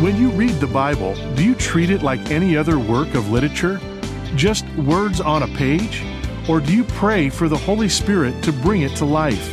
When you read the Bible, do you treat it like any other work of literature? Just words on a page? Or do you pray for the Holy Spirit to bring it to life?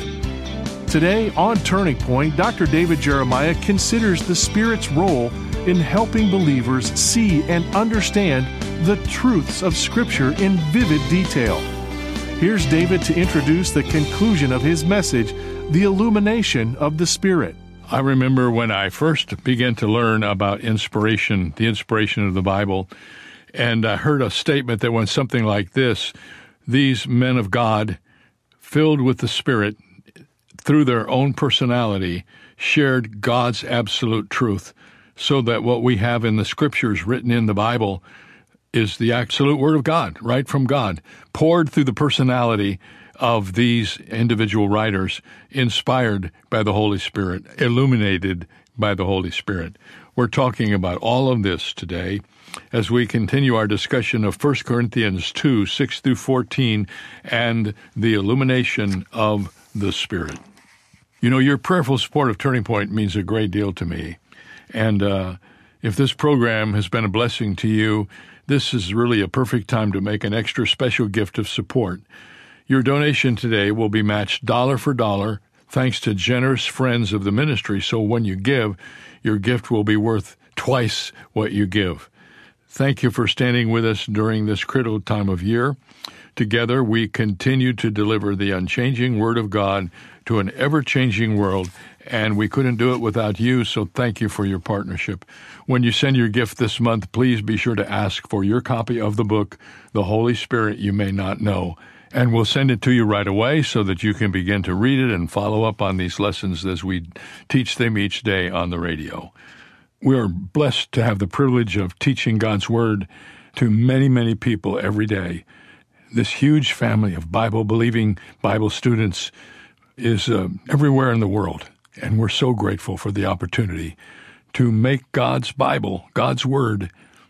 Today on Turning Point, Dr. David Jeremiah considers the Spirit's role in helping believers see and understand the truths of Scripture in vivid detail. Here's David to introduce the conclusion of his message, The Illumination of the Spirit. I remember when I first began to learn about inspiration, the inspiration of the Bible, and I heard a statement that went something like this: these men of God, filled with the Spirit, through their own personality, shared God's absolute truth, so that what we have in the Scriptures written in the Bible is the absolute Word of God, right from God, poured through the personality of these individual writers, inspired by the Holy Spirit, illuminated by the Holy Spirit. We're talking about all of this today as we continue our discussion of 1 Corinthians 2, 6 through 14, and the illumination of the Spirit. You know, your prayerful support of Turning Point means a great deal to me. And if this program has been a blessing to you, this is really a perfect time to make an extra special gift of support. Your donation today will be matched dollar for dollar, thanks to generous friends of the ministry. So when you give, your gift will be worth twice what you give. Thank you for standing with us during this critical time of year. Together, we continue to deliver the unchanging Word of God to an ever-changing world, and we couldn't do it without you, so thank you for your partnership. When you send your gift this month, please be sure to ask for your copy of the book, The Holy Spirit You May Not Know, and we'll send it to you right away so that you can begin to read it and follow up on these lessons as we teach them each day on the radio. We are blessed to have the privilege of teaching God's Word to many, many people every day. This huge family of Bible-believing Bible students is everywhere in the world, and we're so grateful for the opportunity to make God's Bible, God's Word,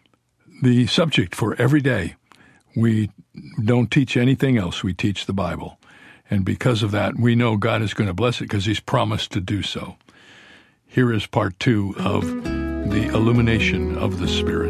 the subject for every day. We don't teach anything else. We teach the Bible. And because of that, we know God is going to bless it because He's promised to do so. Here is part 2 of the illumination of the Spirit.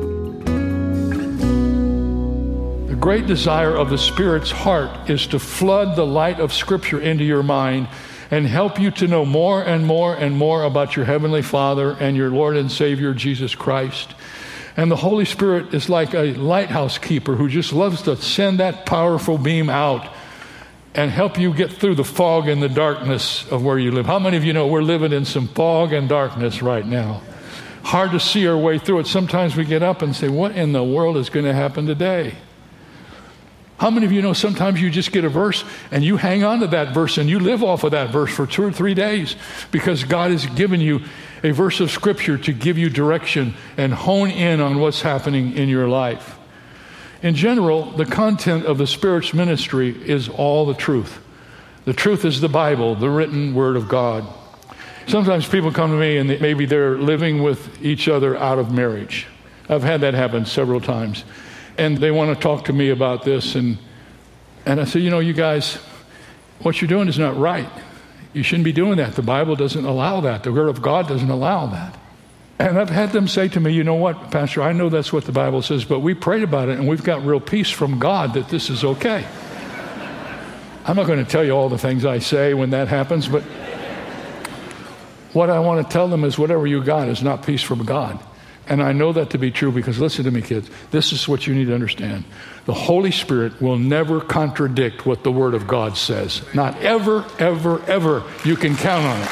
The great desire of the Spirit's heart is to flood the light of Scripture into your mind and help you to know more and more and more about your Heavenly Father and your Lord and Savior, Jesus Christ. And the Holy Spirit is like a lighthouse keeper who just loves to send that powerful beam out and help you get through the fog and the darkness of where you live. How many of you know we're living in some fog and darkness right now? Hard to see our way through it. Sometimes we get up and say, what in the world is going to happen today? How many of you know sometimes you just get a verse and you hang on to that verse and you live off of that verse for 2 or 3 days because God has given you a verse of Scripture to give you direction and hone in on what's happening in your life. In general, the content of the Spirit's ministry is all the truth. The truth is the Bible, the written Word of God. Sometimes people come to me and maybe they're living with each other out of marriage. I've had that happen several times. And they want to talk to me about this. And I say, you know, you guys, what you're doing is not right. You shouldn't be doing that. The Bible doesn't allow that. The Word of God doesn't allow that. And I've had them say to me, you know what, Pastor, I know that's what the Bible says, but we prayed about it and we've got real peace from God that this is okay. I'm not going to tell you all the things I say when that happens, but what I want to tell them is whatever you got is not peace from God. And I know that to be true because listen to me, kids. This is what you need to understand. The Holy Spirit will never contradict what the Word of God says. Not ever, ever, ever. You can count on it.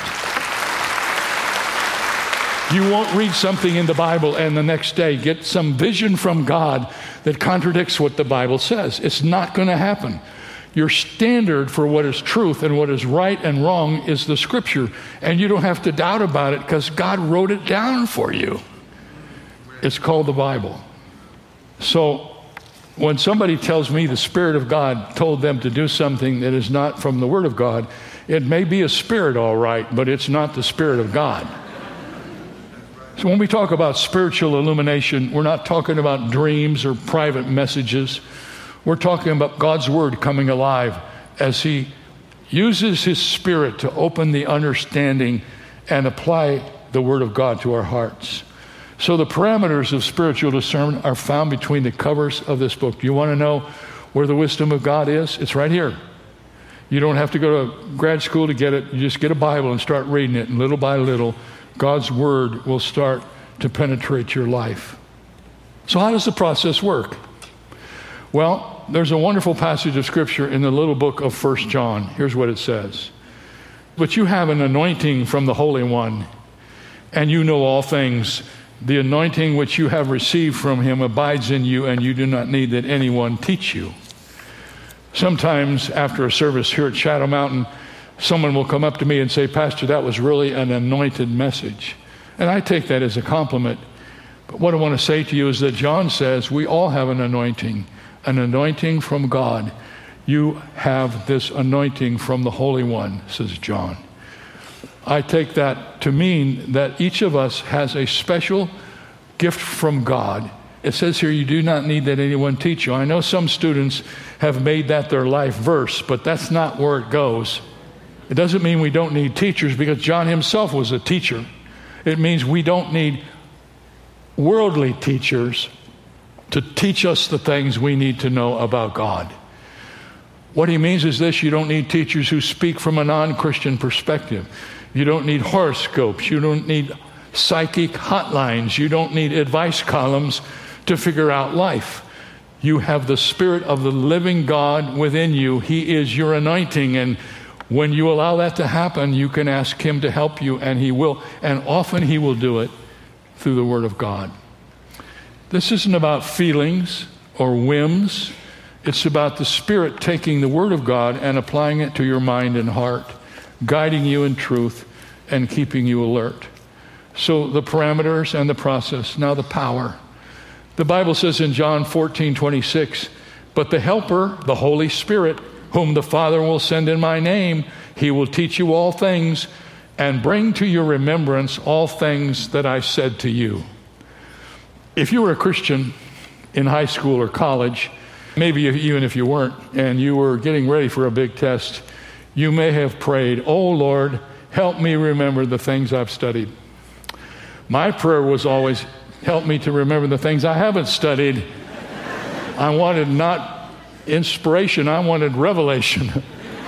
You won't read something in the Bible and the next day get some vision from God that contradicts what the Bible says. It's not going to happen. Your standard for what is truth and what is right and wrong is the Scripture. And you don't have to doubt about it because God wrote it down for you. It's called the Bible. So when somebody tells me the Spirit of God told them to do something that is not from the Word of God, it may be a spirit, all right, but it's not the Spirit of God. So when we talk about spiritual illumination, we're not talking about dreams or private messages. We're talking about God's Word coming alive as He uses His Spirit to open the understanding and apply the Word of God to our hearts. So the parameters of spiritual discernment are found between the covers of this book. Do you want to know where the wisdom of God is? It's right here. You don't have to go to grad school to get it. You just get a Bible and start reading it, and little by little, God's Word will start to penetrate your life. So how does the process work? Well, there's a wonderful passage of Scripture in the little book of 1 John. Here's what it says. But you have an anointing from the Holy One, and you know all things. The anointing which you have received from him abides in you, and you do not need that anyone teach you. Sometimes after a service here at Shadow Mountain, someone will come up to me and say, Pastor, that was really an anointed message. And I take that as a compliment. But what I want to say to you is that John says we all have an anointing from God. You have this anointing from the Holy One, says John. I take that to mean that each of us has a special gift from God. It says here, you do not need that anyone teach you. I know some students have made that their life verse, but that's not where it goes. It doesn't mean we don't need teachers, because John himself was a teacher. It means we don't need worldly teachers to teach us the things we need to know about God. What he means is this: you don't need teachers who speak from a non-Christian perspective. You don't need horoscopes. You don't need psychic hotlines. You don't need advice columns to figure out life. You have the Spirit of the living God within you. He is your anointing, and when you allow that to happen, you can ask him to help you, and he will. And often he will do it through the Word of God. This isn't about feelings or whims. It's about the Spirit taking the Word of God and applying it to your mind and heart, guiding you in truth and keeping you alert. So the parameters and the process. Now the power. The Bible says in John 14:26, but the Helper, the Holy Spirit, whom the Father will send in my name, he will teach you all things and bring to your remembrance all things that I said to you. If you were a Christian in high school or college, maybe even if you weren't, and you were getting ready for a big test, you may have prayed, oh Lord, help me remember the things I've studied. My prayer was always, help me to remember the things I haven't studied. I wanted not inspiration, I wanted revelation.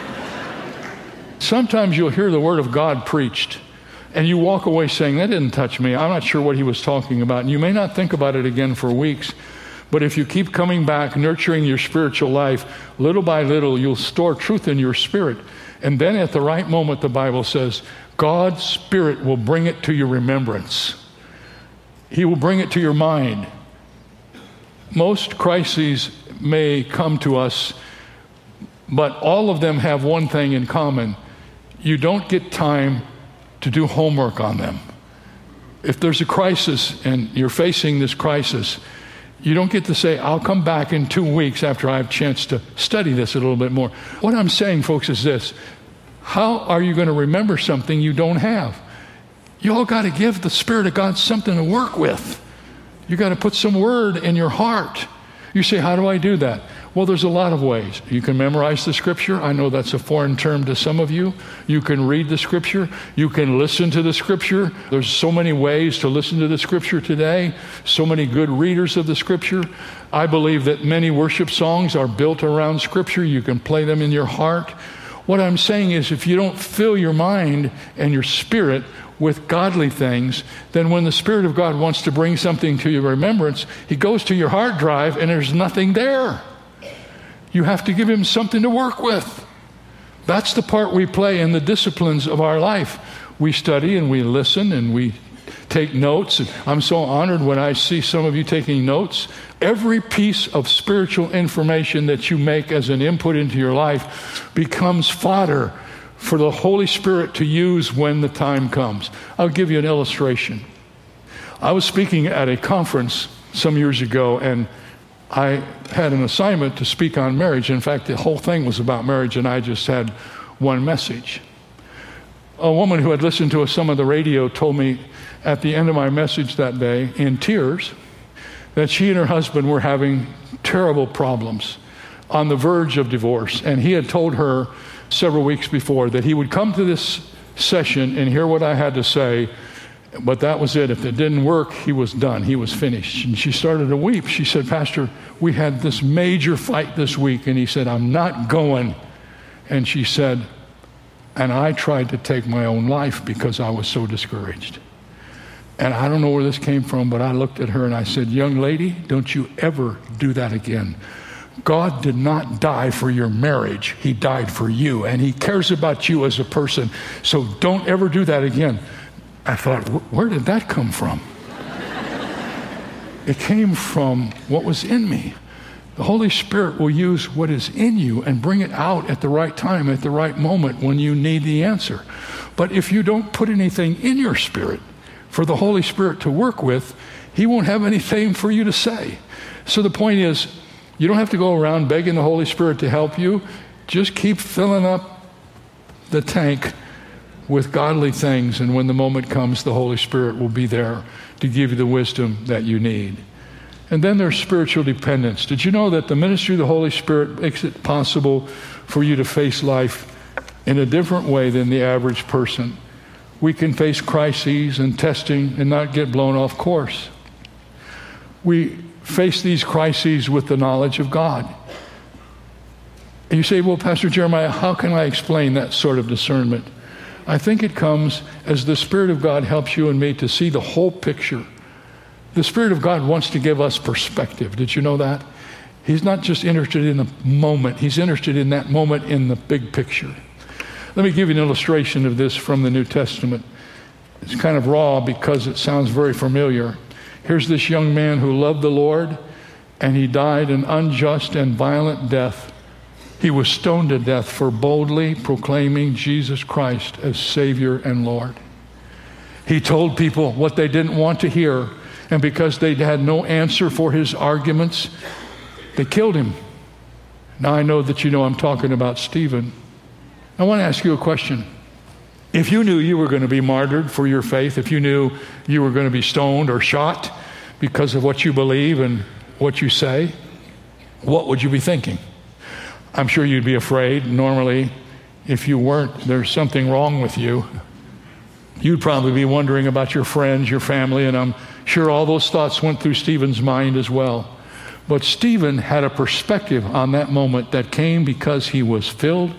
Sometimes you'll hear the Word of God preached, and you walk away saying, that didn't touch me. I'm not sure what he was talking about. And you may not think about it again for weeks, but if you keep coming back, nurturing your spiritual life, little by little, you'll store truth in your spirit. And then at the right moment, the Bible says, God's Spirit will bring it to your remembrance. He will bring it to your mind. Most crises may come to us, but all of them have one thing in common. You don't get time to do homework on them. If there's a crisis and you're facing this crisis, you don't get to say, I'll come back in 2 weeks after I have a chance to study this a little bit more. What I'm saying, folks, is this. How are you going to remember something you don't have? You all got to give the Spirit of God something to work with. You got to put some word in your heart. You say, how do I do that? Well, there's a lot of ways. You can memorize the Scripture. I know that's a foreign term to some of you. You can read the Scripture. You can listen to the Scripture. There's so many ways to listen to the Scripture today. So many good readers of the Scripture. I believe that many worship songs are built around Scripture. You can play them in your heart. What I'm saying is, if you don't fill your mind and your spirit with godly things, then when the Spirit of God wants to bring something to your remembrance, he goes to your hard drive and there's nothing there. You have to give him something to work with. That's the part we play in the disciplines of our life. We study and we listen and we take notes. And I'm so honored when I see some of you taking notes. Every piece of spiritual information that you make as an input into your life becomes fodder for the Holy Spirit to use when the time comes. I'll give you an illustration. I was speaking at a conference some years ago, and I had an assignment to speak on marriage. In fact, the whole thing was about marriage, and I just had one message. A woman who had listened to some of the radio told me at the end of my message that day, in tears, that she and her husband were having terrible problems, on the verge of divorce. And he had told her several weeks before that he would come to this session and hear what I had to say, But that was it. If it didn't work, he was done. He was finished. And she started to weep. She said, Pastor, we had this major fight this week. And he said, I'm not going. And she said, and I tried to take my own life because I was so discouraged. And I don't know where this came from, but I looked at her and I said, young lady, don't you ever do that again. God did not die for your marriage. He died for you. And he cares about you as a person. So don't ever do that again. I thought, where did that come from? It came from what was in me. The Holy Spirit will use what is in you and bring it out at the right time, at the right moment when you need the answer. But if you don't put anything in your spirit for the Holy Spirit to work with, he won't have anything for you to say. So the point is, you don't have to go around begging the Holy Spirit to help you. Just keep filling up the tank with godly things, and when the moment comes, the Holy Spirit will be there to give you the wisdom that you need. And then there's spiritual dependence. Did you know that the ministry of the Holy Spirit makes it possible for you to face life in a different way than the average person? We can face crises and testing and not get blown off course. We face these crises with the knowledge of God. And you say, well, Pastor Jeremiah, how can I explain that sort of discernment? I think it comes as the Spirit of God helps you and me to see the whole picture. The Spirit of God wants to give us perspective. Did you know that? He's not just interested in the moment. He's interested in that moment in the big picture. Let me give you an illustration of this from the New Testament. It's kind of raw because it sounds very familiar. Here's this young man who loved the Lord, and he died an unjust and violent death. He was stoned to death for boldly proclaiming Jesus Christ as Savior and Lord. He told people what they didn't want to hear, and because they had no answer for his arguments, they killed him. Now I know that you know I'm talking about Stephen. I want to ask you a question. If you knew you were going to be martyred for your faith, if you knew you were going to be stoned or shot because of what you believe and what you say, what would you be thinking? I'm sure you'd be afraid. Normally, if you weren't, there's something wrong with you. You'd probably be wondering about your friends, your family, and I'm sure all those thoughts went through Stephen's mind as well. But Stephen had a perspective on that moment that came because he was filled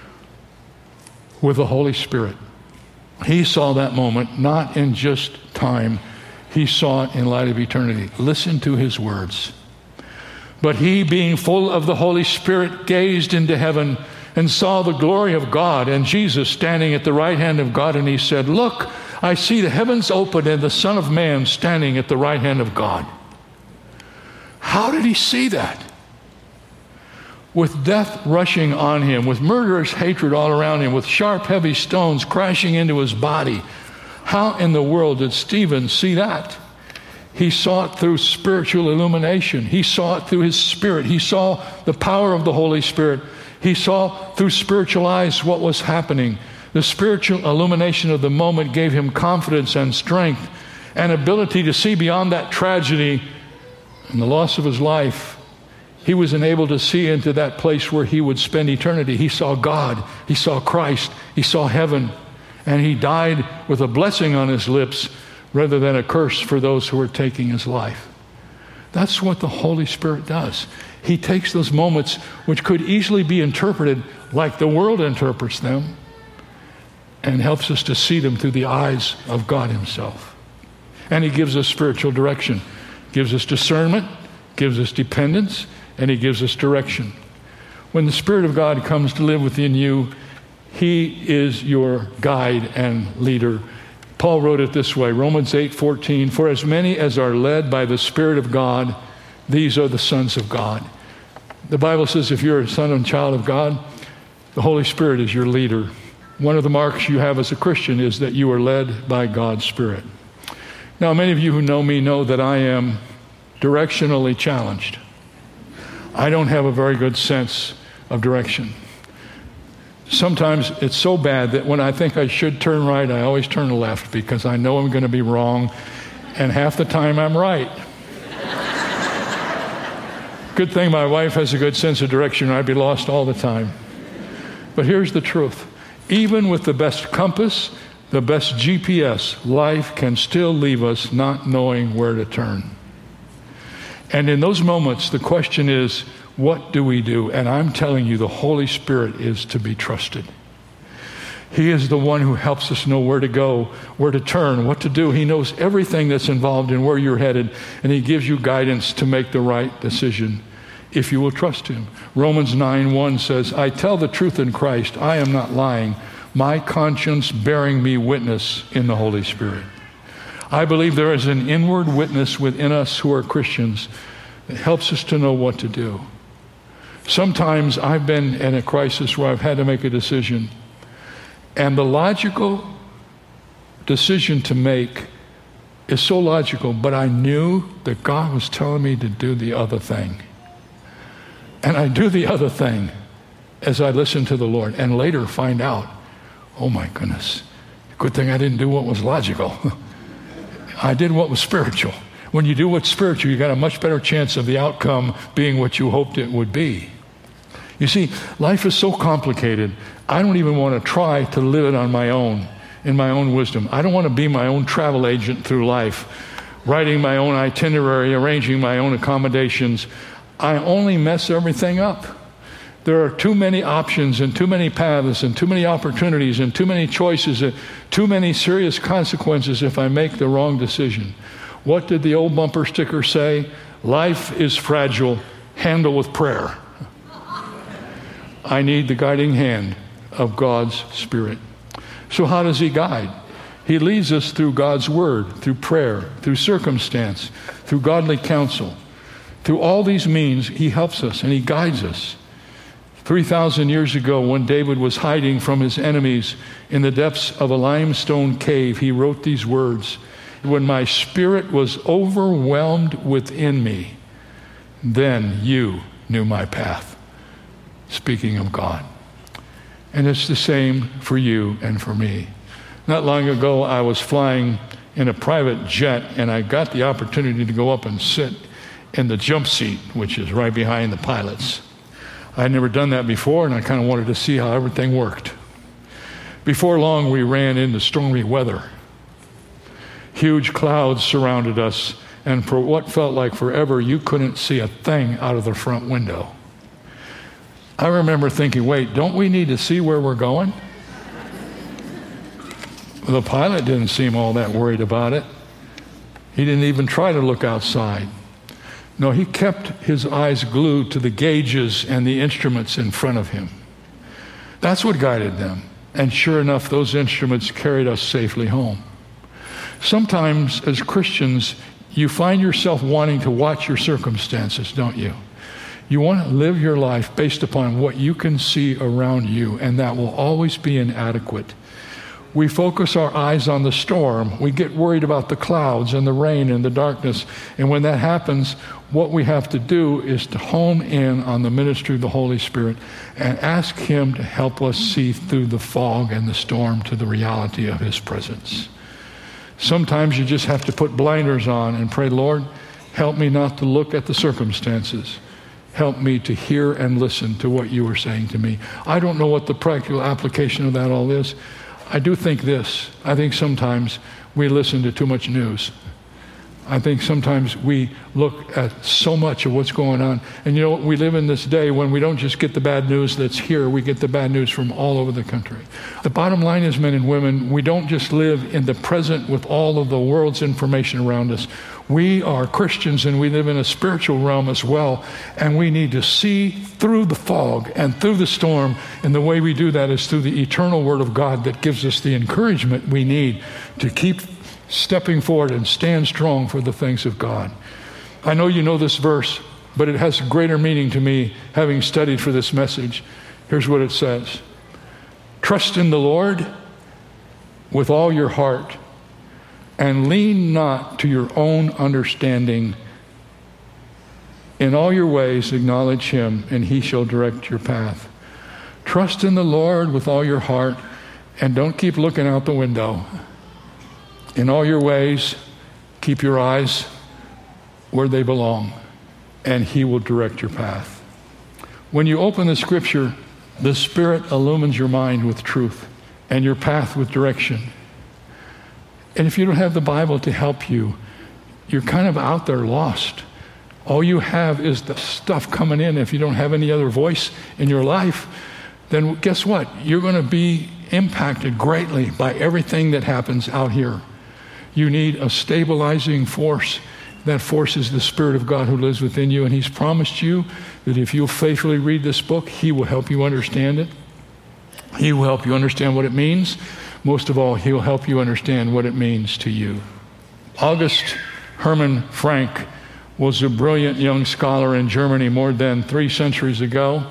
with the Holy Spirit. He saw that moment not in just time. He saw it in light of eternity. Listen to his words. But he, being full of the Holy Spirit, gazed into heaven and saw the glory of God and Jesus standing at the right hand of God. And he said, look, I see the heavens open and the Son of Man standing at the right hand of God. How did he see that? With death rushing on him, with murderous hatred all around him, with sharp, heavy stones crashing into his body. How in the world did Stephen see that? He saw it through spiritual illumination. He saw it through his spirit. He saw the power of the Holy Spirit. He saw through spiritual eyes what was happening. The spiritual illumination of the moment gave him confidence and strength and ability to see beyond that tragedy and the loss of his life. He was enabled to see into that place where he would spend eternity. He saw God. He saw Christ. He saw heaven. And he died with a blessing on his lips rather than a curse for those who were taking his life. That's what the Holy Spirit does. He takes those moments which could easily be interpreted like the world interprets them and helps us to see them through the eyes of God himself. And he gives us spiritual direction, gives us discernment, gives us dependence, and he gives us direction. When the Spirit of God comes to live within you, he is your guide and leader. Paul wrote it this way, Romans 8:14, for as many as are led by the Spirit of God, these are the sons of God. The Bible says if you're a son and child of God, the Holy Spirit is your leader. One of the marks you have as a Christian is that you are led by God's Spirit. Now, many of you who know me know that I am directionally challenged. I don't have a very good sense of direction. Sometimes it's so bad that when I think I should turn right, I always turn left because I know I'm going to be wrong, and half the time I'm right. Good thing my wife has a good sense of direction, or I'd be lost all the time. But here's the truth. Even with the best compass, the best GPS, life can still leave us not knowing where to turn. And in those moments, the question is, what do we do? And I'm telling you, the Holy Spirit is to be trusted. He is the one who helps us know where to go, where to turn, what to do. He knows everything that's involved in where you're headed, and he gives you guidance to make the right decision if you will trust him. Romans 9:1 says, I tell the truth in Christ, I am not lying, my conscience bearing me witness in the Holy Spirit. I believe there is an inward witness within us who are Christians that helps us to know what to do. Sometimes I've been in a crisis where I've had to make a decision, and the logical decision to make is so logical, but I knew that God was telling me to do the other thing. And I do the other thing as I listen to the Lord, and later find out, oh my goodness, good thing I didn't do what was logical. I did what was spiritual. When you do what's spiritual, you got a much better chance of the outcome being what you hoped it would be. You see, life is so complicated, I don't even want to try to live it on my own, in my own wisdom. I don't want to be my own travel agent through life, writing my own itinerary, arranging my own accommodations. I only mess everything up. There are too many options and too many paths and too many opportunities and too many choices and too many serious consequences if I make the wrong decision. What did the old bumper sticker say? Life is fragile, handle with prayer. I need the guiding hand of God's Spirit. So how does he guide? He leads us through God's word, through prayer, through circumstance, through godly counsel. Through all these means, he helps us and he guides us. 3,000 years ago, when David was hiding from his enemies in the depths of a limestone cave, he wrote these words, when my spirit was overwhelmed within me, then you knew my path. Speaking of God. And it's the same for you and for me. Not long ago, I was flying in a private jet, and I got the opportunity to go up and sit in the jump seat, which is right behind the pilots. I had never done that before, and I kind of wanted to see how everything worked. Before long, we ran into stormy weather. Huge clouds surrounded us, and for what felt like forever, you couldn't see a thing out of the front window. I remember thinking, wait, don't we need to see where we're going? The pilot didn't seem all that worried about it. He didn't even try to look outside. No, he kept his eyes glued to the gauges and the instruments in front of him. That's what guided them. And sure enough, those instruments carried us safely home. Sometimes, as Christians, you find yourself wanting to watch your circumstances, don't you? You want to live your life based upon what you can see around you, and that will always be inadequate. We focus our eyes on the storm. We get worried about the clouds and the rain and the darkness. And when that happens, what we have to do is to hone in on the ministry of the Holy Spirit and ask him to help us see through the fog and the storm to the reality of his presence. Sometimes you just have to put blinders on and pray, Lord, help me not to look at the circumstances. Help me to hear and listen to what you are saying to me. I don't know what the practical application of that all is. I do think this. I think sometimes we listen to too much news. I think sometimes we look at so much of what's going on. And you know, we live in this day when we don't just get the bad news that's here, we get the bad news from all over the country. The bottom line is, men and women, we don't just live in the present with all of the world's information around us. We are Christians and we live in a spiritual realm as well. And we need to see through the fog and through the storm. And the way we do that is through the eternal Word of God that gives us the encouragement we need to keep stepping forward and stand strong for the things of God. I know you know this verse, but it has greater meaning to me having studied for this message. Here's what it says. Trust in the Lord with all your heart and lean not to your own understanding. In all your ways acknowledge him and he shall direct your path. Trust in the Lord with all your heart and don't keep looking out the window. In all your ways, keep your eyes where they belong, and he will direct your path. When you open the scripture, the Spirit illumines your mind with truth and your path with direction. And if you don't have the Bible to help you, you're kind of out there lost. All you have is the stuff coming in. If you don't have any other voice in your life, then guess what? You're going to be impacted greatly by everything that happens out here. You need a stabilizing force. That force is the Spirit of God who lives within you, and He's promised you that if you'll faithfully read this book, He will help you understand it. He will help you understand what it means. Most of all, He'll help you understand what it means to you. August Hermann Frank was a brilliant young scholar in Germany more than 3 centuries ago.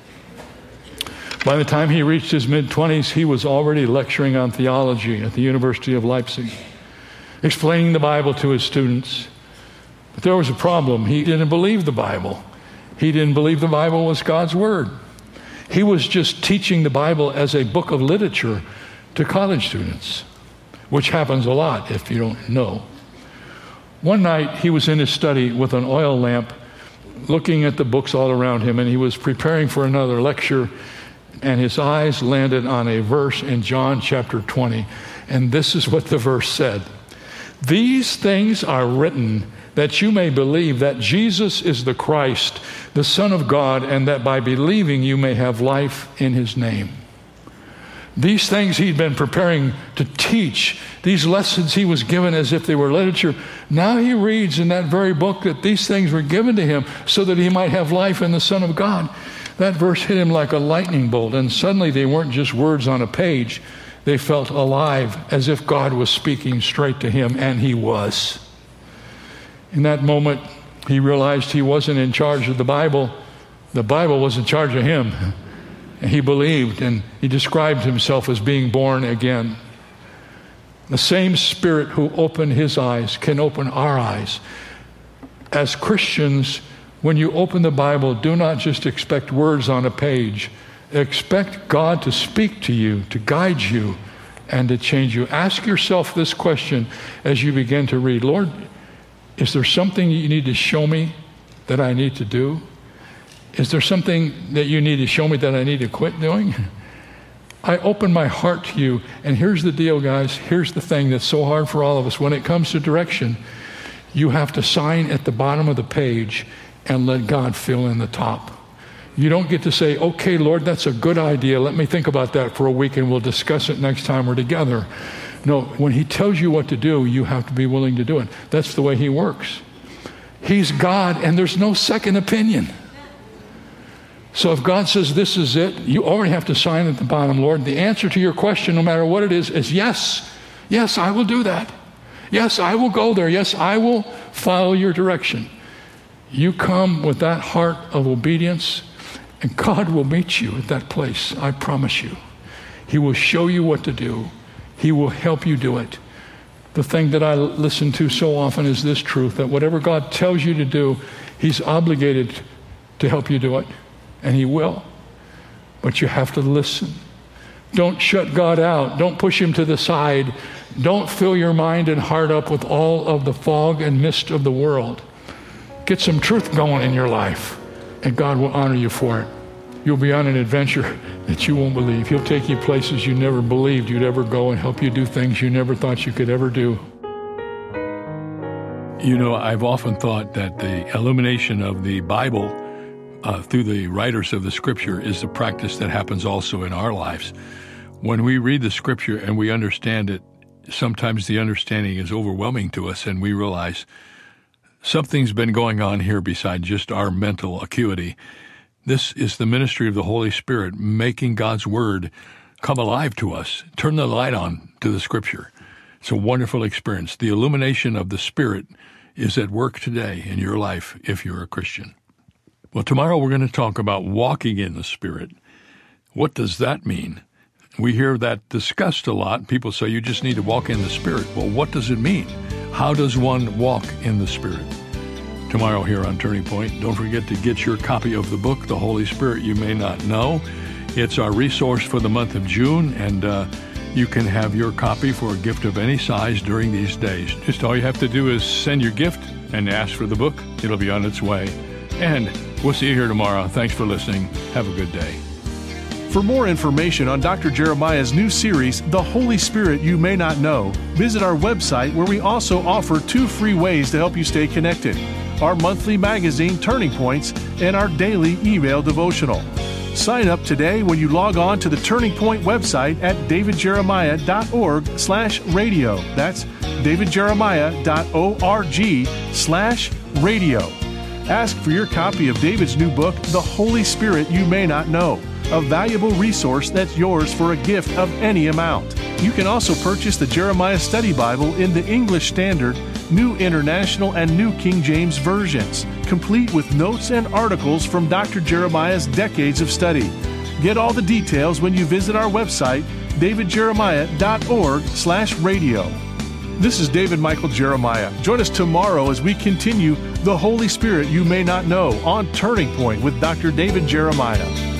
By the time he reached his mid-20s, he was already lecturing on theology at the University of Leipzig, explaining the Bible to his students. But there was a problem. He didn't believe the Bible. He didn't believe the Bible was God's Word. He was just teaching the Bible as a book of literature to college students, which happens a lot if you don't know. One night, he was in his study with an oil lamp, looking at the books all around him, and he was preparing for another lecture, and his eyes landed on a verse in John chapter 20. And this is what the verse said. "These things are written that you may believe that Jesus is the Christ, the Son of God, and that by believing you may have life in His name." These things he'd been preparing to teach, these lessons he was given as if they were literature, now he reads in that very book that these things were given to him so that he might have life in the Son of God. That verse hit him like a lightning bolt, and suddenly they weren't just words on a page. They felt alive, as if God was speaking straight to him, and He was. In that moment, he realized he wasn't in charge of the Bible. The Bible was in charge of him. And he believed, and he described himself as being born again. The same Spirit who opened his eyes can open our eyes. As Christians, when you open the Bible, do not just expect words on a page. Expect God to speak to you, to guide you, and to change you. Ask yourself this question as you begin to read. Lord, is there something you need to show me that I need to do? Is there something that you need to show me that I need to quit doing? I open my heart to you, and here's the deal, guys. Here's the thing that's so hard for all of us. When it comes to direction, you have to sign at the bottom of the page and let God fill in the top. You don't get to say, okay, Lord, that's a good idea. Let me think about that for a week, and we'll discuss it next time we're together. No, when He tells you what to do, you have to be willing to do it. That's the way He works. He's God, and there's no second opinion. So if God says this is it, you already have to sign at the bottom, Lord. The answer to your question, no matter what it is yes. Yes, I will do that. Yes, I will go there. Yes, I will follow your direction. You come with that heart of obedience, and God will meet you at that place. I promise you. He will show you what to do. He will help you do it. The thing that I listen to so often is this truth, that whatever God tells you to do, He's obligated to help you do it. And He will. But you have to listen. Don't shut God out. Don't push Him to the side. Don't fill your mind and heart up with all of the fog and mist of the world. Get some truth going in your life, and God will honor you for it. You'll be on an adventure that you won't believe. He'll take you places you never believed you'd ever go and help you do things you never thought you could ever do. You know, I've often thought that the illumination of the Bible through the writers of the Scripture is the practice that happens also in our lives. When we read the Scripture and we understand it, sometimes the understanding is overwhelming to us, and we realize something's been going on here beside just our mental acuity. This is the ministry of the Holy Spirit, making God's Word come alive to us. Turn the light on to the Scripture. It's a wonderful experience. The illumination of the Spirit is at work today in your life if you're a Christian. Well, tomorrow we're going to talk about walking in the Spirit. What does that mean? We hear that discussed a lot. People say you just need to walk in the Spirit. Well, what does it mean? How does one walk in the Spirit? Tomorrow here on Turning Point, don't forget to get your copy of the book, The Holy Spirit You May Not Know. It's our resource for the month of June, and you can have your copy for a gift of any size during these days. Just all you have to do is send your gift and ask for the book. It'll be on its way. And we'll see you here tomorrow. Thanks for listening. Have a good day. For more information on Dr. Jeremiah's new series, The Holy Spirit You May Not Know, visit our website where we also offer 2 free ways to help you stay connected: our monthly magazine, Turning Points, and our daily email devotional. Sign up today when you log on to the Turning Point website at davidjeremiah.org/radio. That's davidjeremiah.org/radio. Ask for your copy of David's new book, The Holy Spirit You May Not Know, a valuable resource that's yours for a gift of any amount. You can also purchase the Jeremiah Study Bible in the English Standard, New International, and New King James versions, complete with notes and articles from Dr. Jeremiah's decades of study. Get all the details when you visit our website, davidjeremiah.org/radio. This is David Michael Jeremiah. Join us tomorrow as we continue The Holy Spirit You May Not Know on Turning Point with Dr. David Jeremiah.